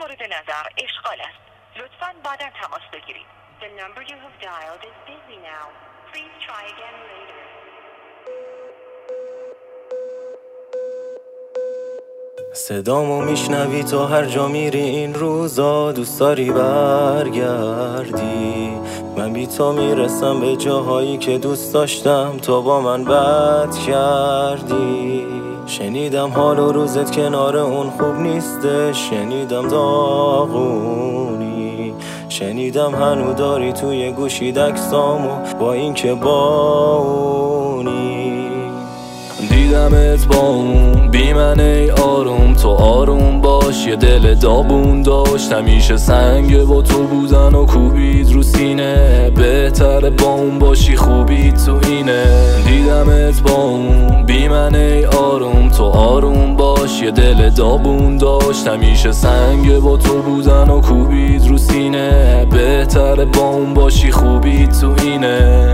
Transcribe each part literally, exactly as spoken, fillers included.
مورد نظر اشغال است. لطفاً بعداً تماس بگیرید. The number you have dialed is busy now. Please try again later. صدامو میشنوی تو هر جا میری این روزا، دوست داری برگردی. من بی تو میرسم به جاهایی که دوست داشتم، تو با من بد کردی. شنیدم حال و روزت کنار اون خوب نیسته، شنیدم داغونی، شنیدم هنو داری توی گوشی دکسامو با این که باونی. دیدمت با اون بی من ای آروم، تو آروم باش یه دل داغون داشت. همیشه سنگ با تو بودن و کوبید رو سینه، بهتره با اون باشی خوبی تو اینه. دیدمت با اون بی من ای آروم، تو آروم باش یه دل داغون داشت. همیشه سنگ با تو بودن و کوبید رو سینه، بهتره با اون باشی خوبی تو اینه.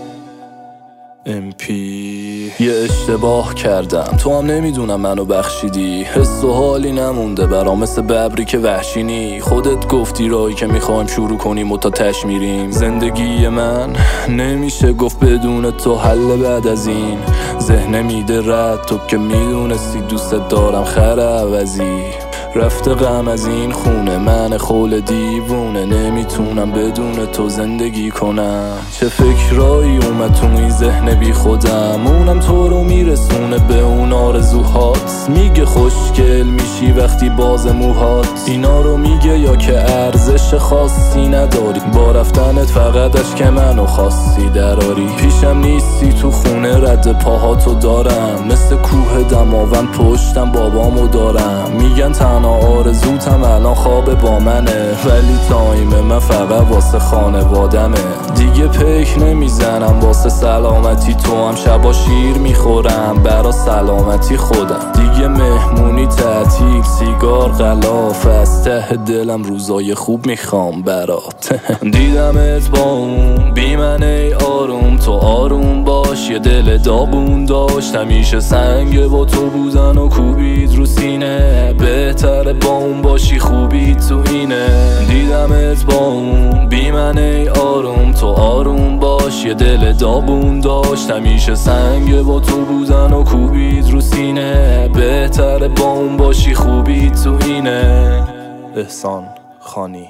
ام پی یه اشتباه کردم، تو هم نمیدونم منو بخشیدی. حس و حالی نمونده برام مثل ببری که وحشینی. خودت گفتی راهی که میخوایم شروع کنیم و تا تش میریم. زندگی من نمیشه گفت بدون تو حل بعد از این. ذهن میده رد، تو که میدونستی دوست دارم خر عوضی. رفته غم از این خونه، من خول دیوونه، نمیتونم بدون تو زندگی کنم. چه فکرایی اومد تو این ذهن بی خودم، اونم تو رو میرسونه به اون آرزوهات. میگه خوشگل میشی وقتی باز موهات، اینا رو میگه یا که ارزش خاصی نداری. با رفتنت فقط اشک منو خواستی دراری. پیشم نیستی تو خونه، رد پاهاتو دارم مثل کوه دماوند پشتم بابامو دارم. میگن تنها آرزوتم الان خواب با منه، ولی تایم من فقط واسه خانوادمه. دیگه پیک نمیزنم واسه سلامتی تو هم، شبا شیر میخورم برا سلامتی خودم. دیگه مهمونی تعطیل، سیگار غلاف، از ته دلم روزای خوب میخوام برات. دیدمت با اون بی من ای آروم، تو آروم باش یه دل داغون داشت. همیشه سنگ با تو بودن و کوبید رو سینه، بهتره با اون باشی خوبی تو اینه. دیدمت با اون بی من ای آروم، تو آروم باش یه دل داغون داشت. همیشه سنگ با تو بودن و کوبید رو سینه، بهتره با اون باشی خوبی تو اینه. احسان خانی.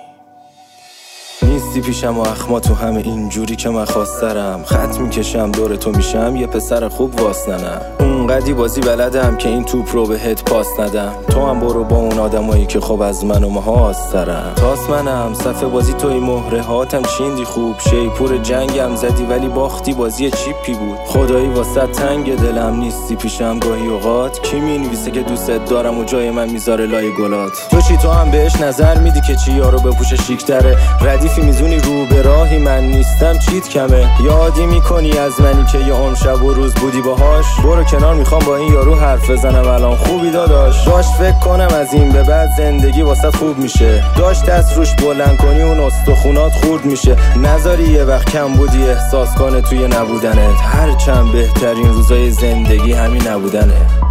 نیستی پیشم و اخما تو همه اینجوری که من خواسترم. خط میکشم دور تو میشم یه پسر خوب واسننم. اونقدی بازی بلدم که این توپ رو بهت پاس ندم. تو هم برو با اون آدمایی که خب از من و محاسترم. تاس منم صفحه بازی توی مهره هاتم چیندی خوب. شیپور جنگم زدی ولی باختی بازی چیپی بود. خدایی واسه تنگ دلم نیستی پیشم گاهی اوقات. کی مینویسه که دوست دارم و جای من میذاره لای گلات. تو چی تو هم بهش نظر میدی که چی یارو بپوشه شیکتره. ردیفی میزونی رو به راهی من نیستم چیت کمه. یادی میکنی از منی که یه عمر شب و روز بودی باهاش. برو کنار میخوام با این یارو حرف بزنم الان خوبی داداش. داشت فکر کنم از این به بعد زندگی واسه خوب میشه. داشت دست روش بلند کنی اون استخونات خورد میشه. نذاری یه وقت کم بودی احساس کنه توی نبودنت. هرچند بهترین روزای زندگی همین نبودنه.